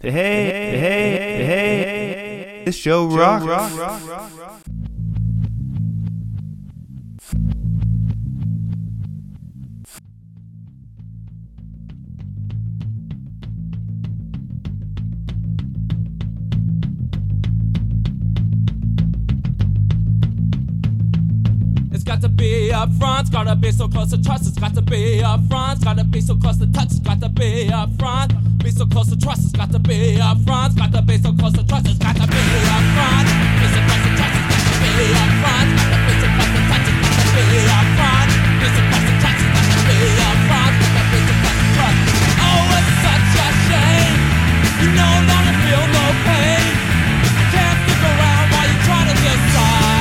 Hey, this show rocks. It's got to be up front, it's gotta be so close to trust. It's got to be up front, it's gotta be so close to touch. It's got to be up front, be so close to trust. It's got to be up front, it's got to be so close to trust. It's got to be up front, be so close to trust. It's got to be up front, it's got to be so close to touch. It's got to be up front, be so close to trust. It's got to be up front, it's got to be so close to trust. Oh, it's such a shame, you no longer feel no pain. I can't stick around while you try to decide.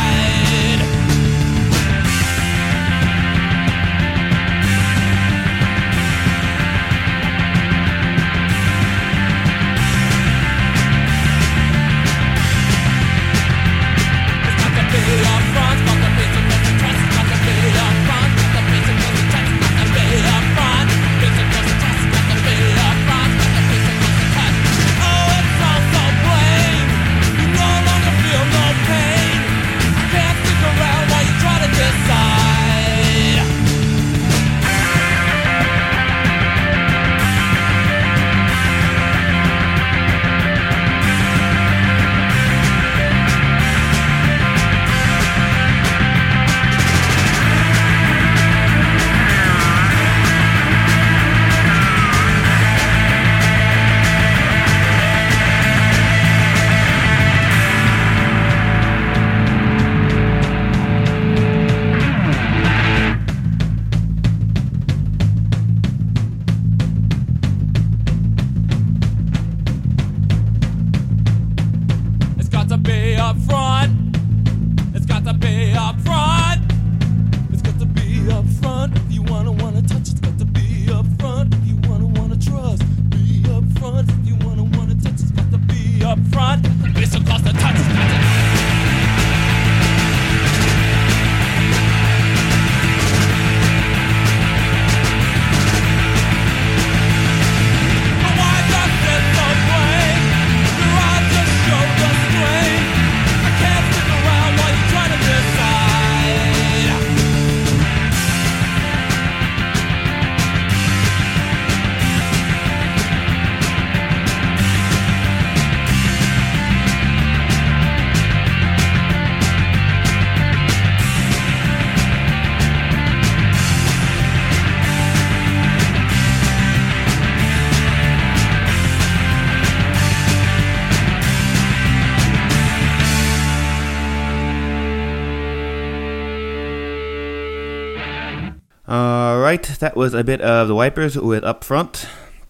That was a bit of the Wipers with Up Front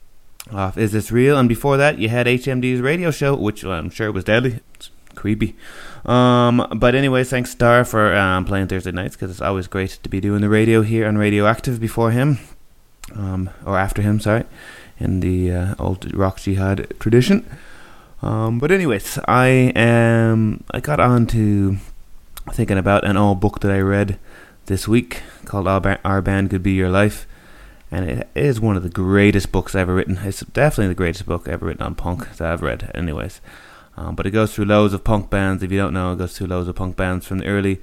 off Is This Real, and before that you had HMD's radio show, which I'm sure was deadly. It's creepy. But anyway, thanks Star for playing Thursday nights, because it's always great to be doing the radio here on Radioactive before him, or after him, sorry, in the old Rock Jihad tradition. But anyways, I got on to thinking about an old book that I read this week called Our Band Could Be Your Life, and it is one of the greatest books ever written. It's definitely the greatest book ever written on punk that I've read anyways. But it goes through loads of punk bands. If you don't know, it goes through loads of punk bands from the early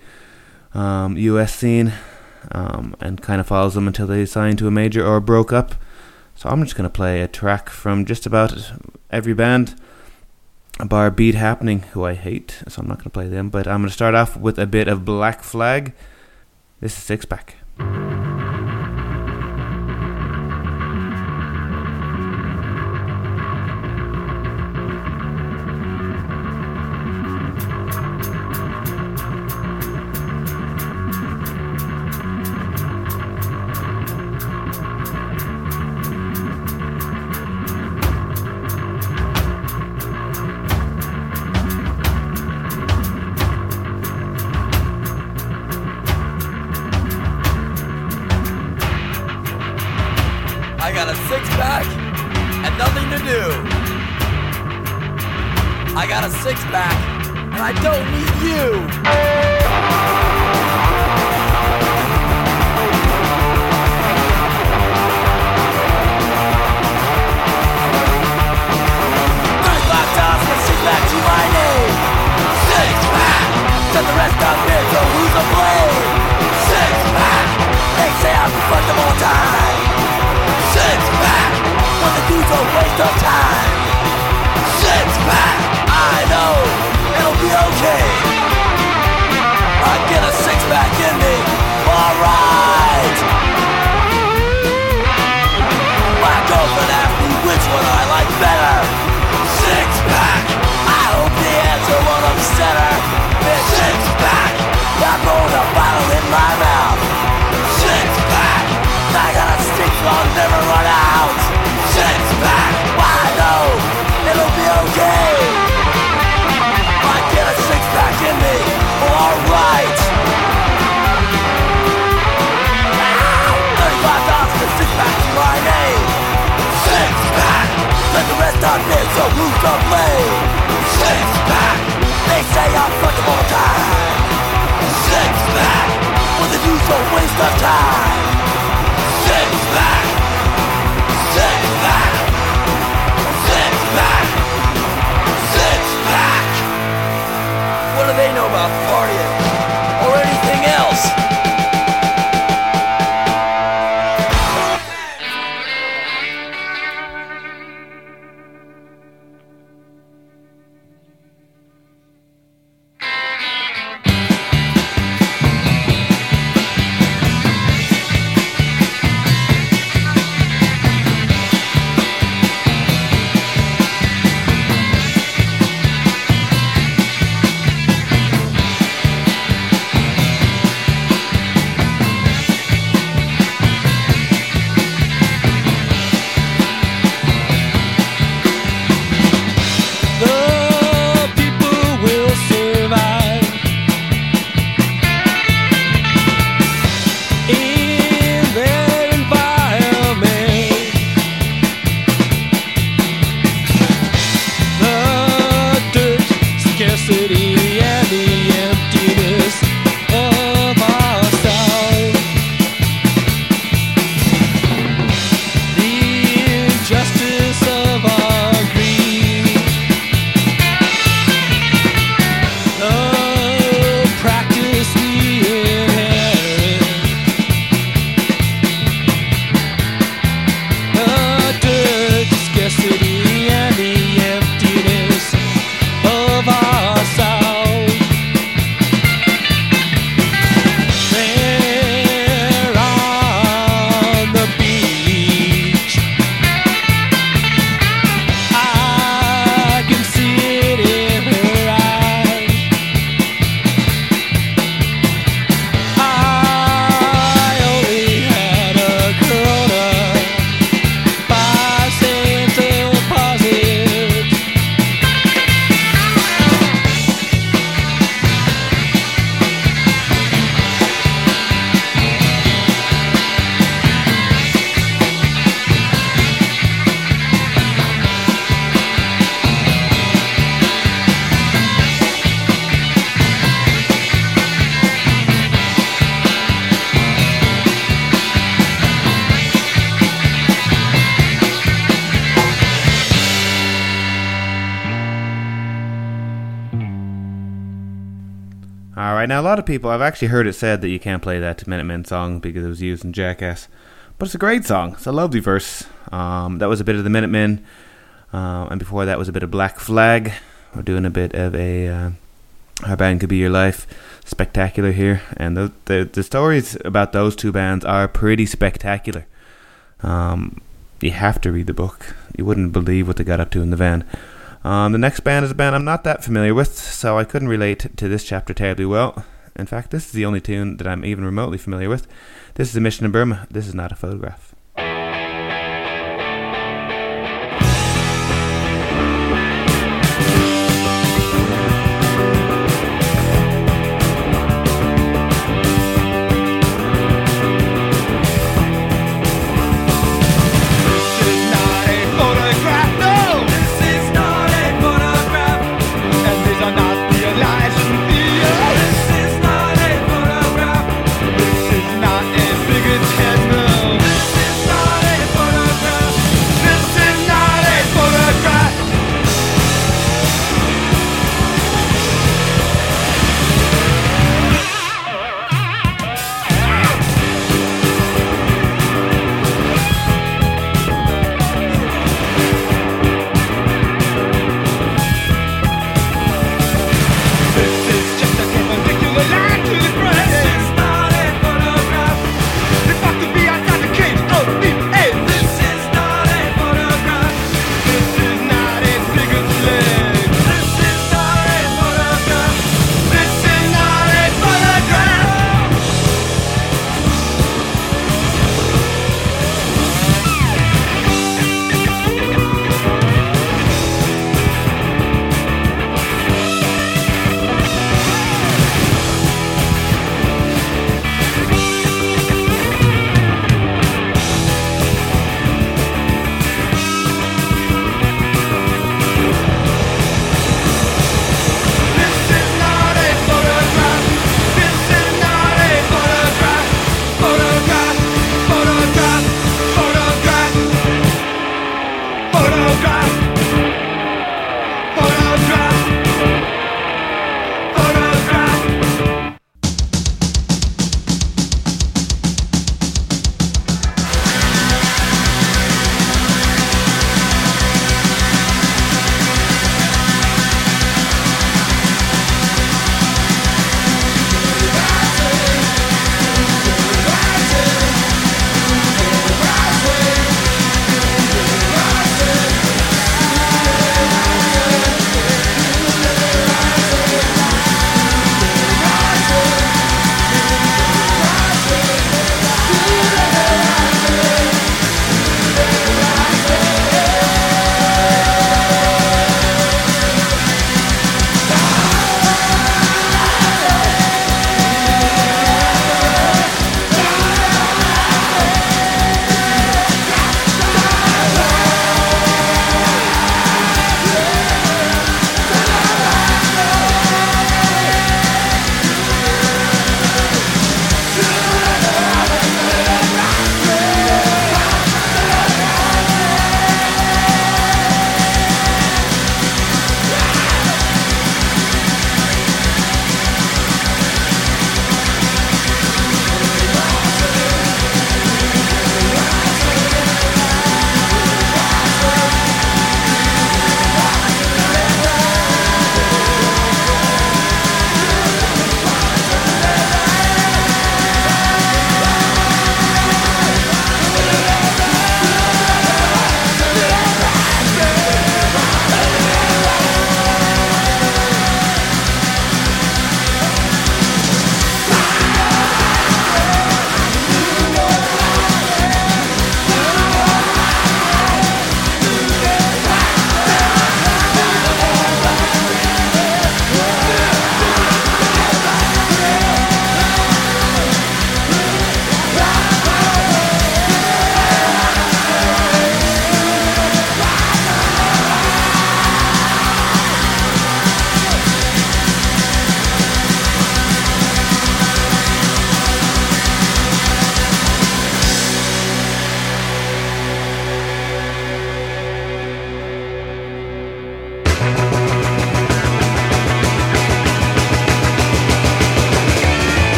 US scene, and kind of follows them until they signed to a major or broke up. So I'm just going to play a track from just about every band, bar Beat Happening, who I hate, so I'm not going to play them. But I'm going to start off with a bit of Black Flag. This is Six Pack. I got a six-pack and nothing to do. I got a six-pack and I don't need you. of late. Six pack. They say I'm fucking all the time. Six pack. With the usual waste of time. Six pack. Six pack. Six pack. Six pack. What do they know about partying or anything else? Alright, now a lot of people, I've actually heard it said that you can't play that Minutemen song because it was used in Jackass. But it's a great song. It's a lovely verse. That was a bit of the Minutemen. And before that was a bit of Black Flag. We're doing a bit of a Our Band Could Be Your Life. Spectacular here. And the stories about those two bands are pretty spectacular. You have to read the book. You wouldn't believe what they got up to in the van. The next band is a band I'm not that familiar with, so I couldn't relate to this chapter terribly well. In fact, this is the only tune that I'm even remotely familiar with. This is A Mission in Burma. This is Not a Photograph. This is not a big attempt.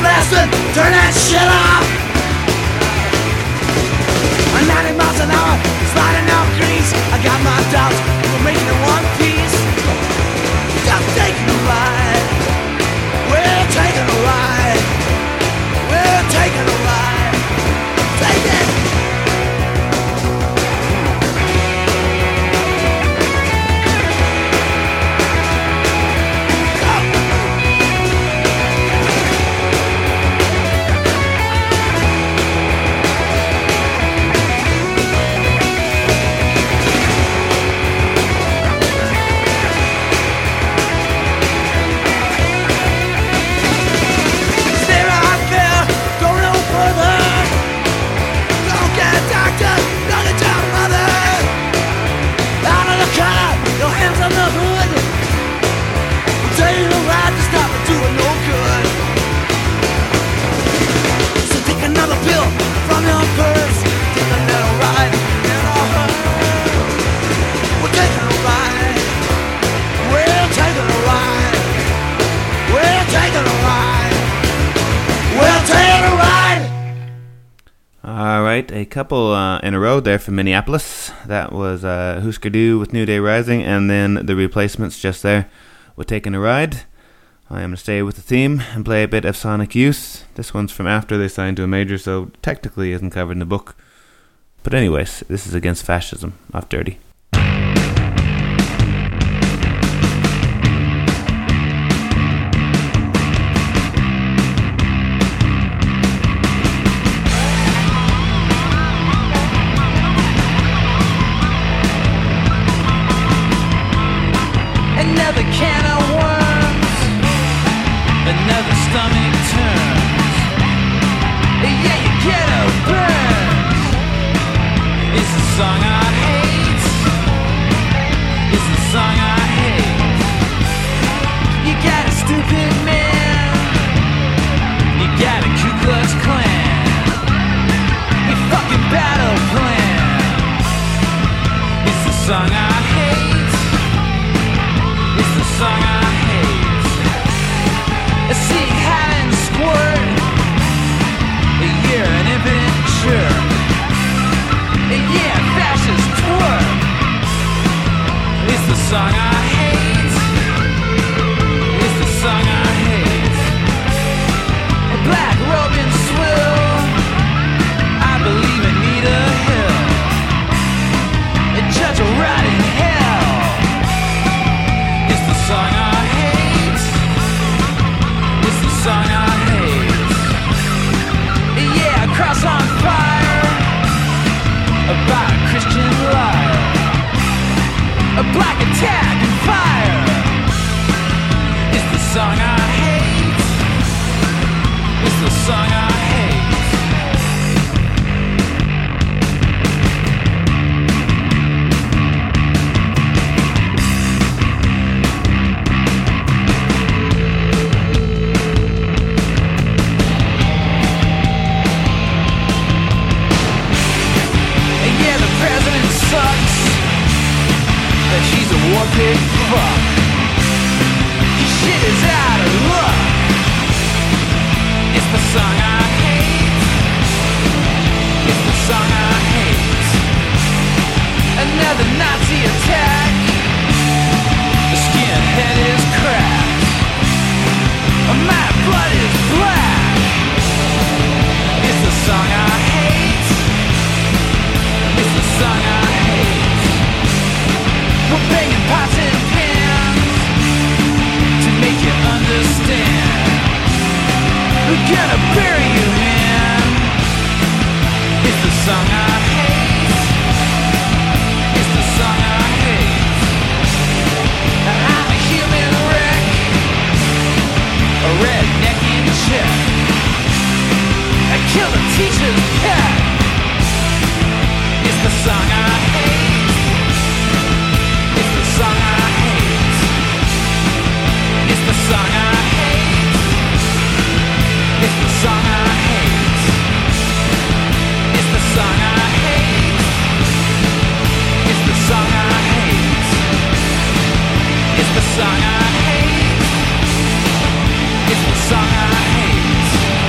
blasting, turn that shit off. 90 miles an hour, sliding out grease. I got my doubts, we're making it one piece. Just taking a ride. We're taking a ride. We're taking a ride. Take it. A couple in a row there from Minneapolis. That was Husker Du with New Day Rising, and then the Replacements just there with Taking a Ride. I am going to stay with the theme and play a bit of Sonic Youth. This one's from after they signed to a major, so technically isn't covered in the book. But anyways, this is Against Fascism off Dirty. Song I hate. It's the song I hate.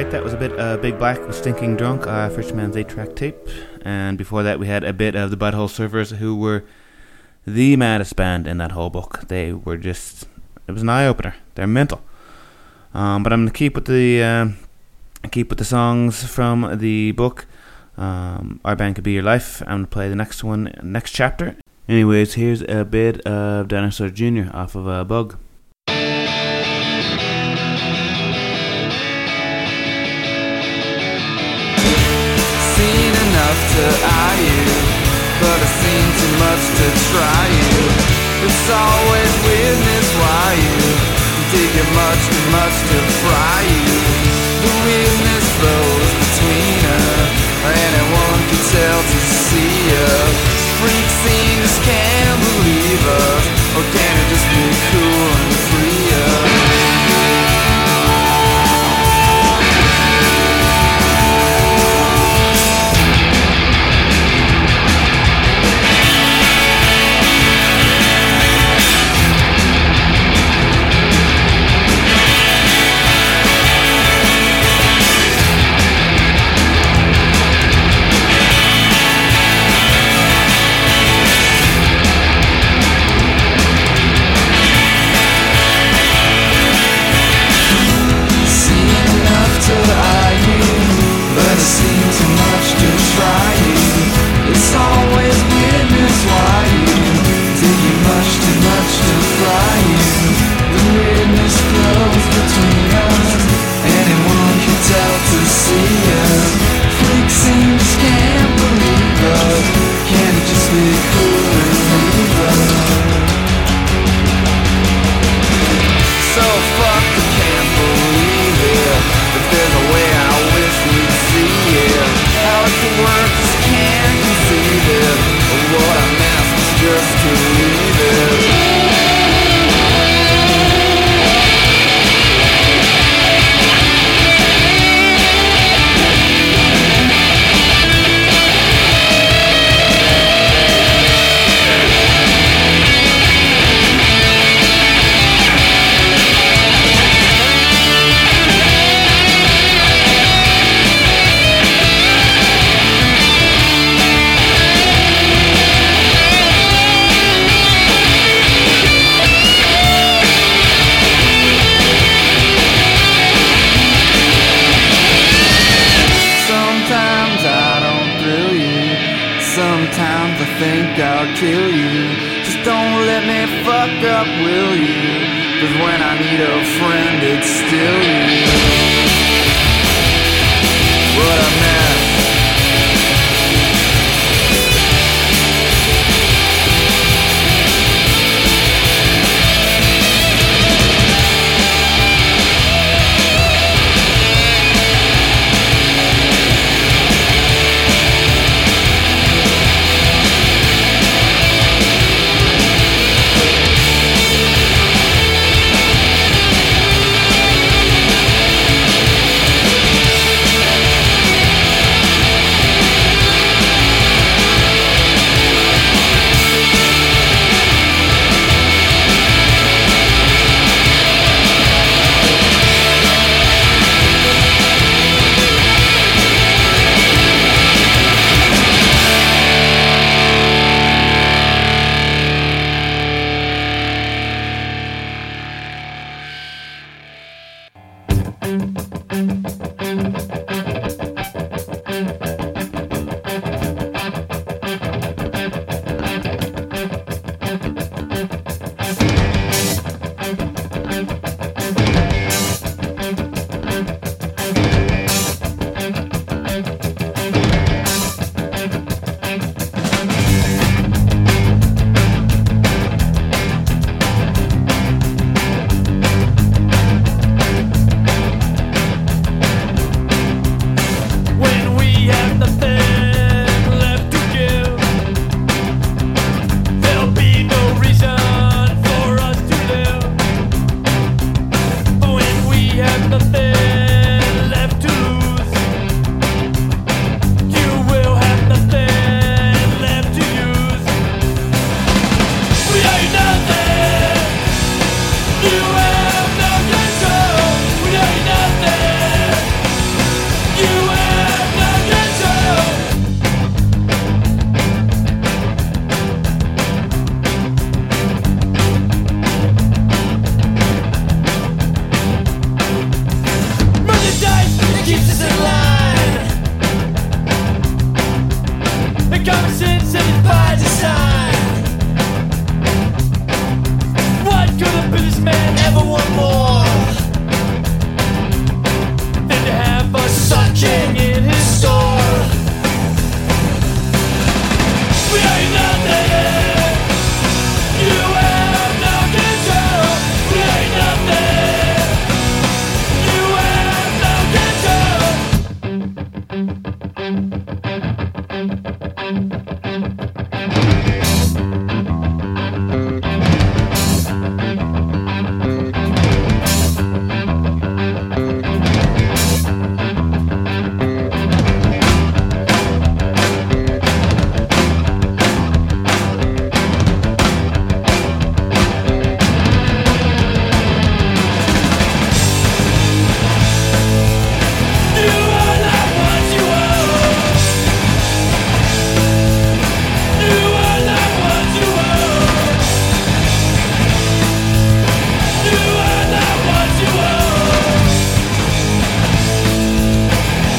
Right, that was a bit Big Black with Stinking Drunk, Fisherman's 8-track tape. And before that we had a bit of the Butthole Surfers, who were the maddest band in that whole book. They were just, it was an eye-opener. They're mental. But I'm going to keep with the songs from the book. Our Band Could Be Your Life. I'm going to play the next one, next chapter. Anyways, here's a bit of Dinosaur Jr. off of Bug. To eye you, but I've seen too much to try you. It's always weirdness why you dig it much too much to fry you. The weirdness flows between us, anyone can tell to see us. Freak scenes can't believe us, or can it just be cool and free us?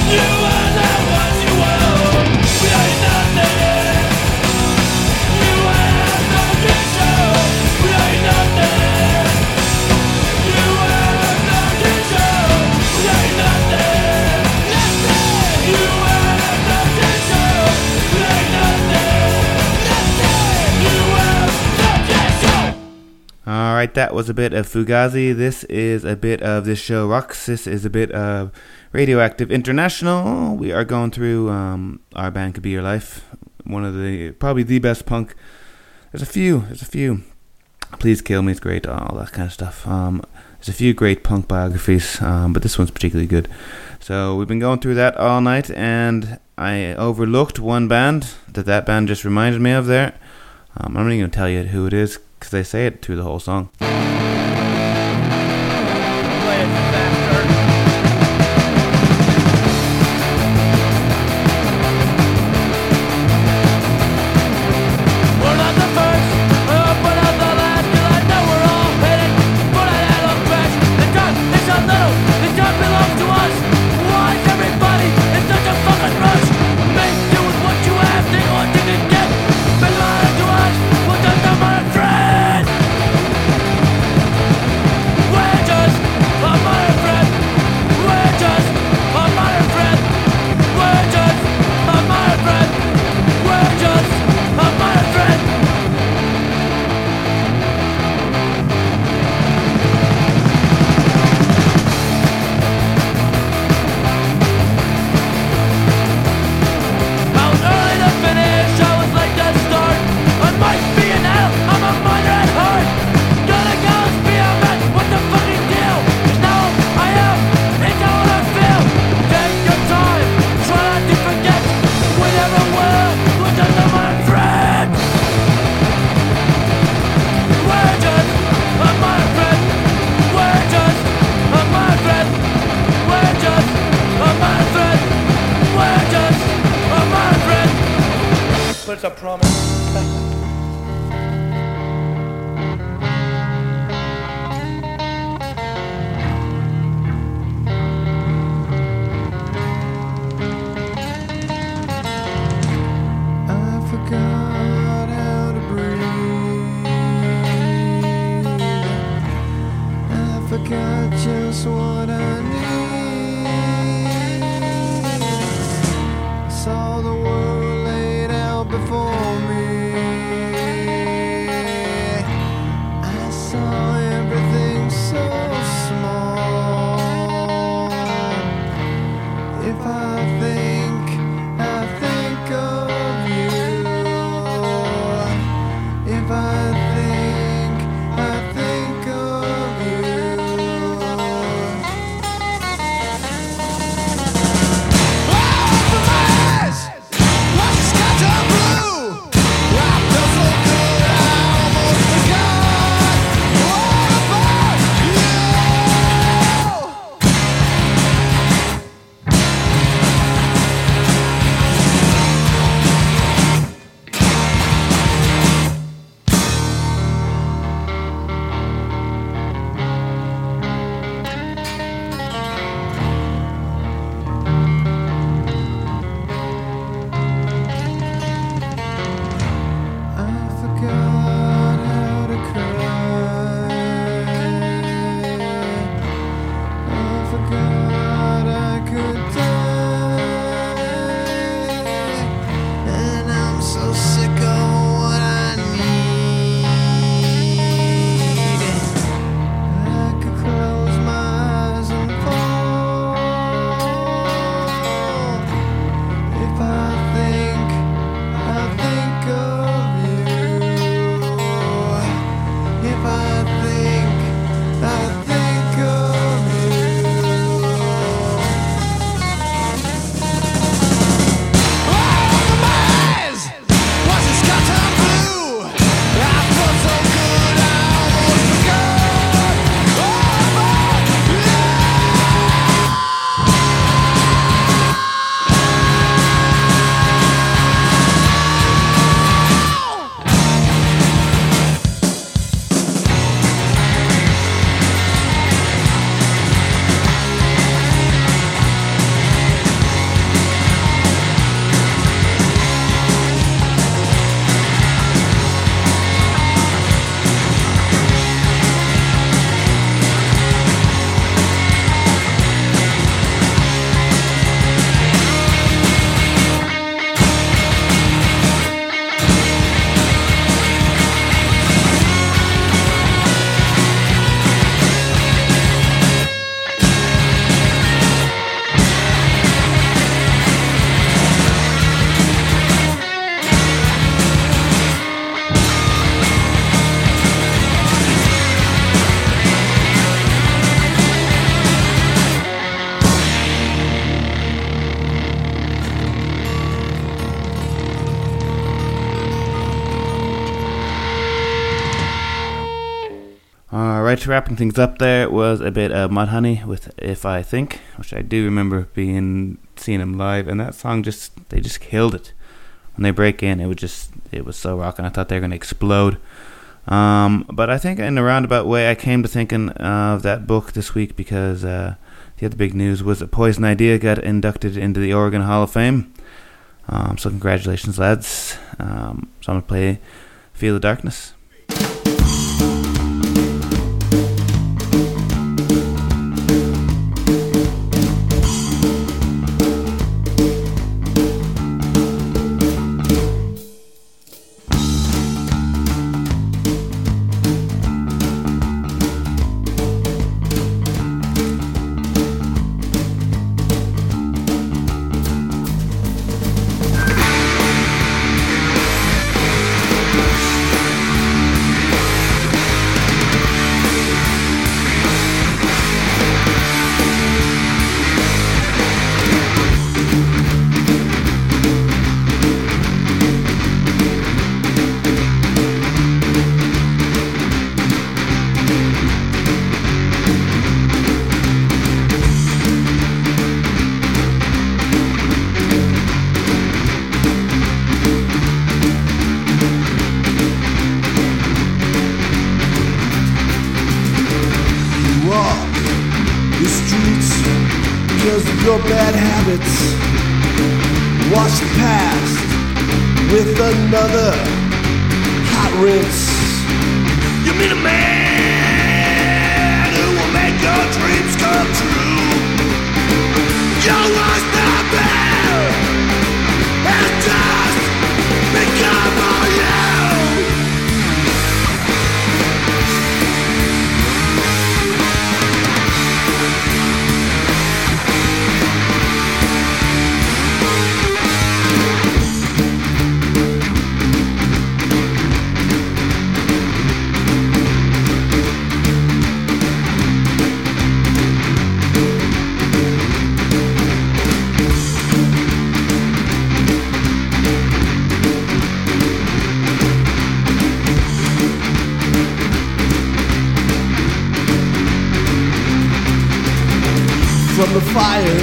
Alright, that was a bit of Fugazi. This is a bit of This Show Rocks. This is a bit of Radioactive International. We are going through Our Band Could Be Your Life. One of the, probably the best punk. There's a few. Please Kill Me is great, all that kind of stuff. There's a few great punk biographies, but this one's particularly good. So we've been going through that all night, and I overlooked one band that band just reminded me of there. I'm not even going to tell you who it is, because they say it through the whole song. Play it faster. We're not the first, but not the last, 'cause I know we're all headed for that hell of trash. The dark is a little, the dark belongs to us. Why is everybody in such a fucking rush? Make do with what you have, take what you can get. Belong to us, we'll just not my friend. We're just a modern friend. We're just a modern friend. We're just a modern friend. We're just a modern friend. I was early to finish, I was late to start. I might be an adult, I'm a minor at heart. Gonna go be a man, what's the fucking deal? 'Cause now I am, it's how I feel. Take your time, try not to forget. We never will, we're just a modern friend. We're just a modern friend. We're just a modern friend. We're just a modern friend. We're just a modern friend. But it's a promise. I forgot how to breathe. I forgot just what I need. I saw the world laid out before me. I saw everything so small. If I think of you. If I think of you. Alright, wrapping things up there was a bit of Mudhoney with If I Think, which I do remember seeing them live, and that song they just killed it. When they break in, it was so rocking. I thought they were going to explode. But I think in a roundabout way, I came to thinking of that book this week because the other big news was that Poison Idea got inducted into the Oregon Hall of Fame. So congratulations, lads. So I'm going to play Feel the Darkness. Your bad habits, wash the past with another hot rinse. You meet a man who will make your dreams come true. Your worst nightmare has just become all you. From the fire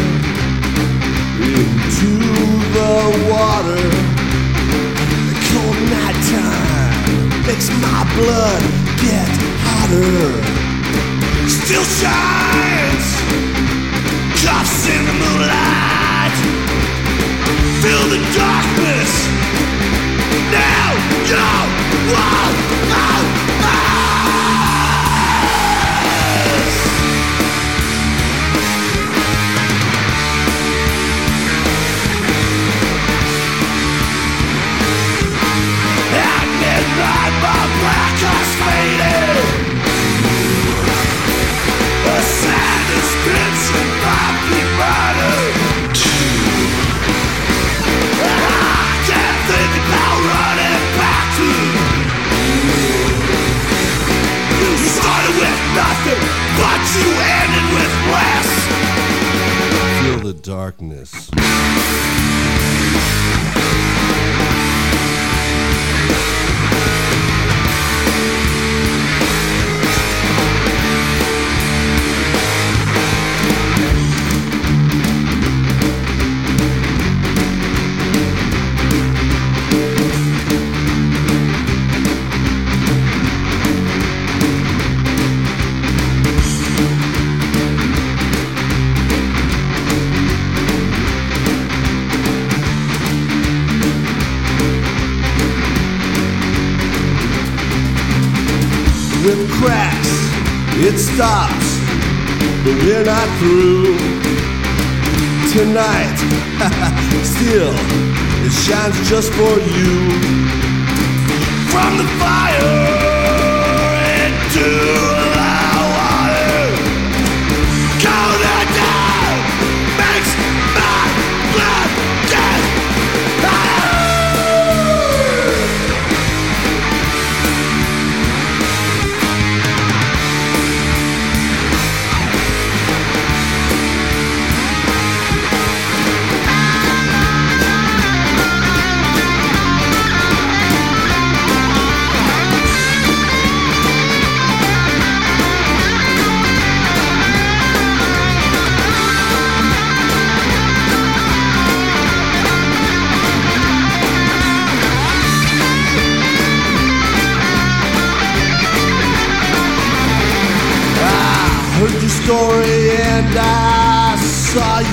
into the water, the cold night time makes my blood get hotter. Still shines, cuffs in the moonlight. Feel the darkness. Now you won't know. My black has faded. A sad inscription might be murdered. I can't think about running back to you. You started with nothing, but you ended with less. Feel the darkness. With cracks, it stops, but we're not through. Tonight, still, it shines just for you. From the fire into the water, cold and down makes my blood get hotter.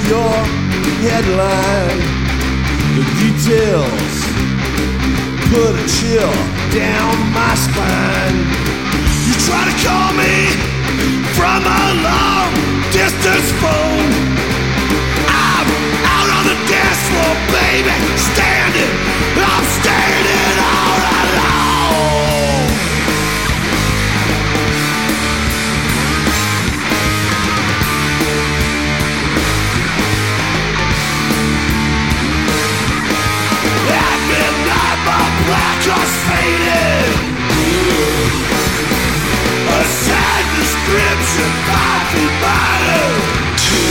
your headline. The details put a chill down my spine. You try to call me from a long distance phone. I'm out on the dance floor, baby, standing. I'm standing all alone. At midnight, my black car's faded. A sad description of humanity.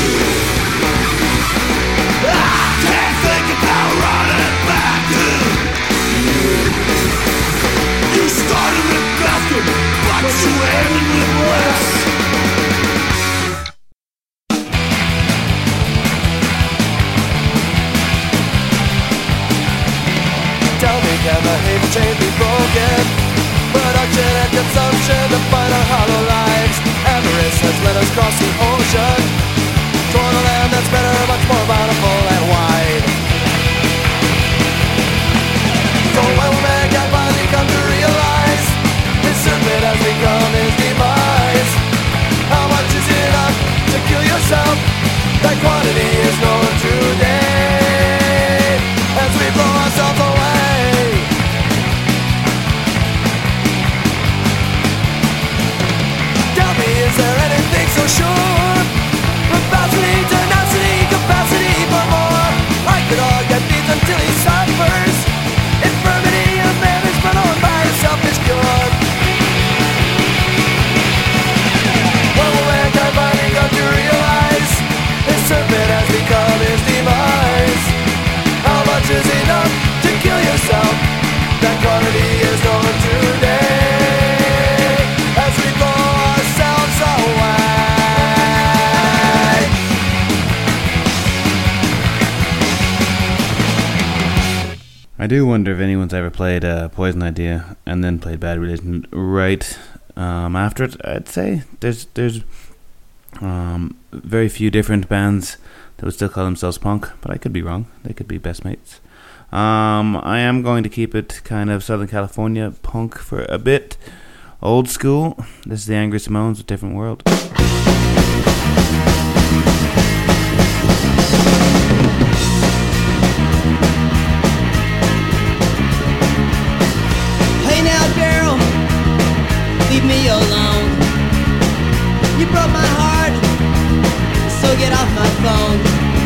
I can't think about running back to you. You started with nothing, but you ended with less. Tell me, can the hate chain be broken? Production and consumption, the final hollow lives. Avarice has led us across the ocean toward a land that's better, much more bountiful and wide. So when man can finally come to realize his serpent has become his demise, how much is enough to kill yourself? That quantity is known today as we blow ourselves away. Is there anything so sure? Rapacity, tenacity, capacity for more. I could all get beat until he suffers. Infirmity of man is brought on by a selfish cure. When will mankind finally come to realize his serpent has become his demise? How much is enough to kill yourself? That quantity is known today as we blow ourselves away. I do wonder if anyone's ever played Poison Idea and then played Bad Religion right after it. I'd say there's very few different bands that would still call themselves punk, but I could be wrong. They could be best mates. I am going to keep it kind of Southern California punk for a bit. Old school. This is the Angry Simones with Different World. Hey now, girl, leave me alone. You broke my heart, so get off my phone.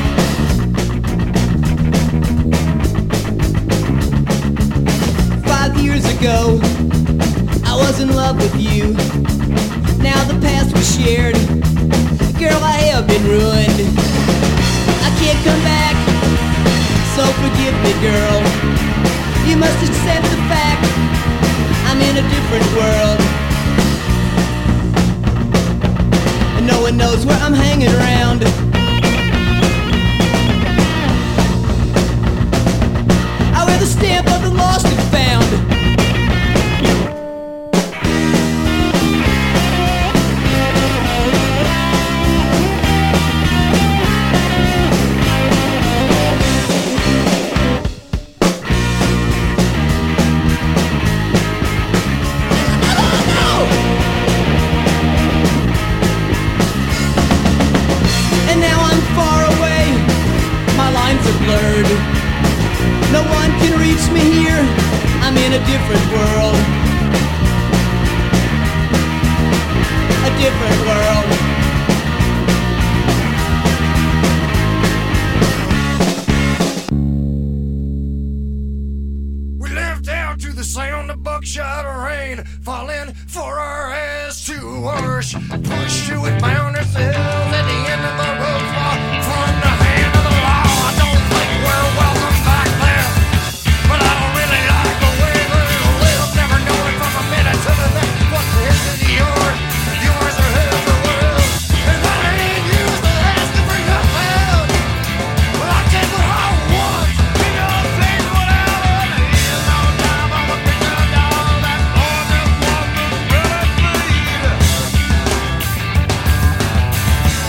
5 years ago, I was in love with you. Now the past was shared. Girl, I have been ruined. I can't come back, so forgive me, girl. You must accept the fact I'm in a different world. And no one knows where I'm hanging around. I wear the stamp of the lost and found. No one can reach me here. I'm in a different world. A different world. We live down to the sound of buckshot rain falling for our ass to wash. Pushed to it, found ourselves at the end of the road, far from the hand of the law. I don't think we're welcome back there, but I don't really like the way they live. Never knowing from a minute to the next what the hell is yours. Yours are his or world, and that ain't used to asking for your help. But I did what I want. You know, things whatever. There's no time I'm a picture dog that's on this walk of blood bleed.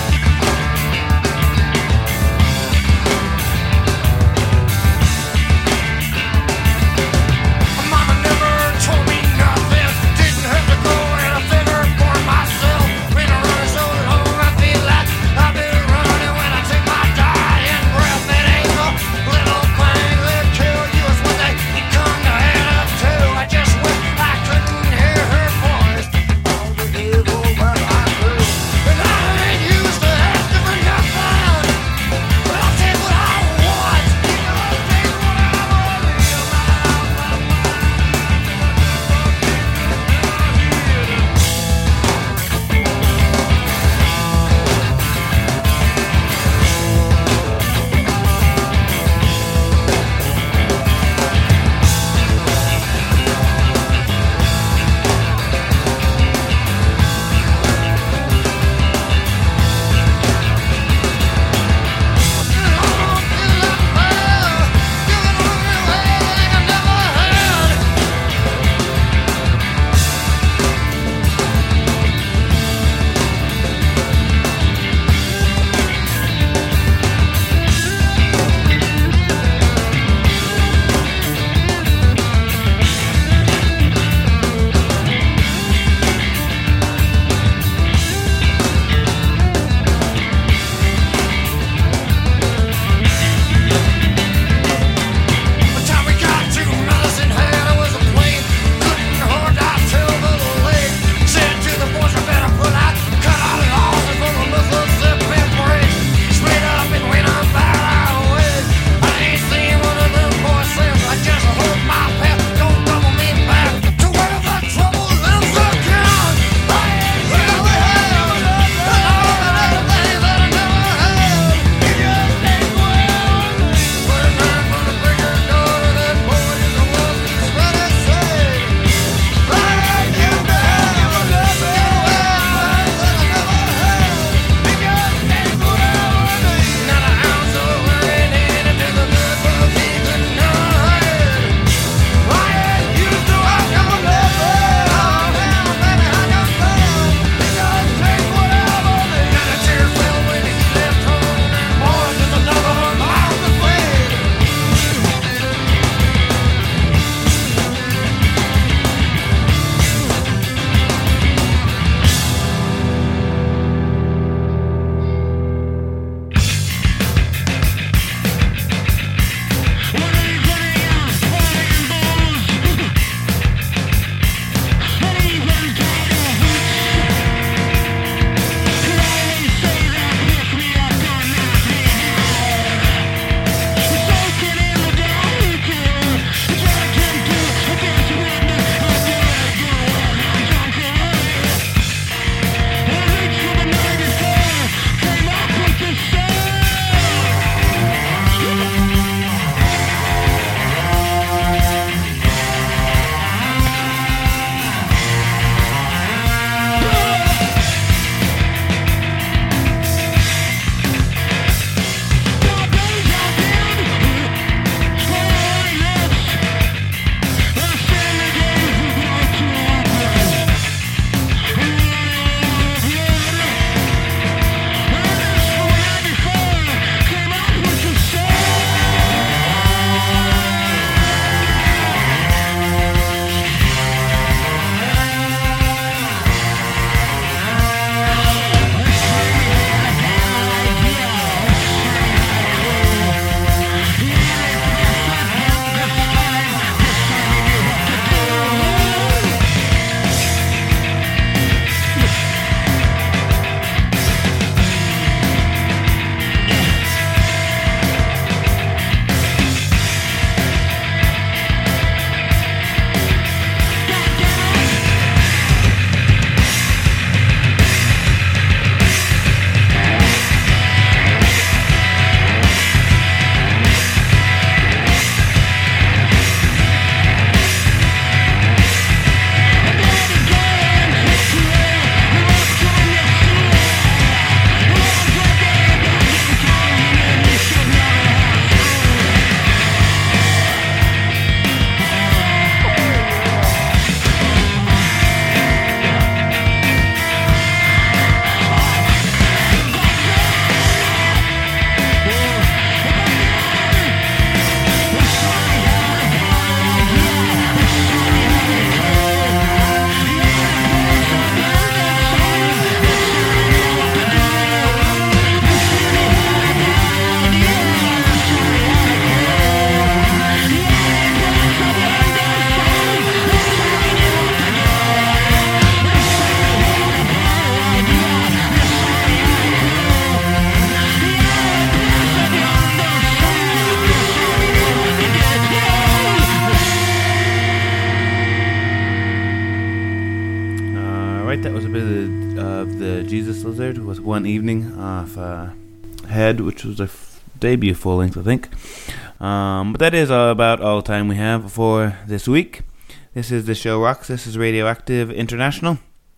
that was a bit of the Jesus Lizard with One Evening off Head, which was their debut full length, I think. But that is about all the time we have for this week. This is The Show Rocks. This is Radioactive International.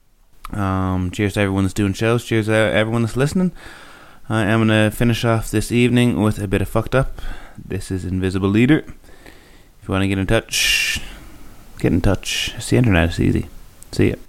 Cheers to everyone that's doing shows. Cheers to everyone that's listening. I am going to finish off this evening with a bit of Fucked Up. This is Invisible Leader. If you want to get in touch, get in touch. It's the internet, it's easy. See ya.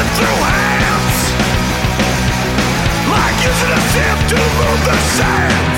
To move the sand.